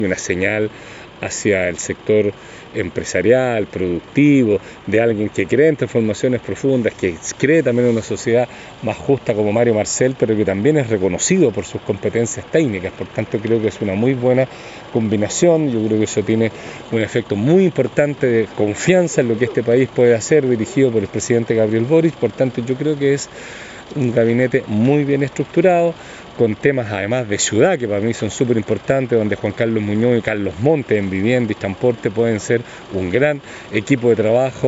una señal hacia el sector empresarial, productivo, de alguien que cree en transformaciones profundas, que cree también en una sociedad más justa como Mario Marcel, pero que también es reconocido por sus competencias técnicas. Por tanto, creo que es una muy buena combinación. Yo creo que eso tiene un efecto muy importante de confianza en lo que este país puede hacer, dirigido por el presidente Gabriel Boric. Por tanto, yo creo que es un gabinete muy bien estructurado, con temas además de ciudad que para mí son súper importantes, donde Juan Carlos Muñoz y Carlos Montes en vivienda y transporte pueden ser un gran equipo de trabajo.